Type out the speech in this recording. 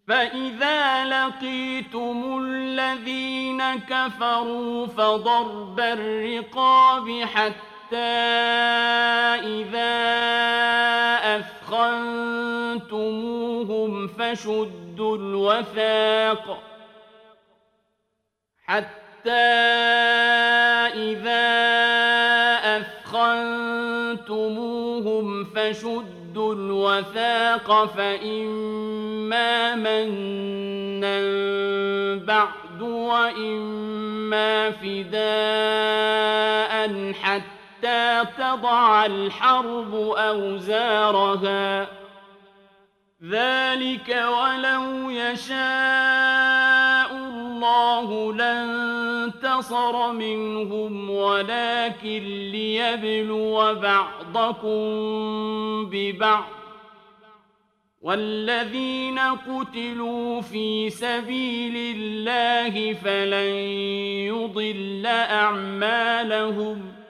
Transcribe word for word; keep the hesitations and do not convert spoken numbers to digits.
فإذا لقيتم الذين كفروا فضرب الرقاب حتى إذا أثخنتموهم فشدوا الوثاق حتى إذا أثخنتموهم فشدوا الوثاق فإما منا بعد وإما فداء حتى تضع الحرب أوزارها ذلك ولو يشاء الله لانتصر منهم ولكن ليبلو بعضكم ببعض والذين قتلوا في سبيل الله فلن يضل أعمالهم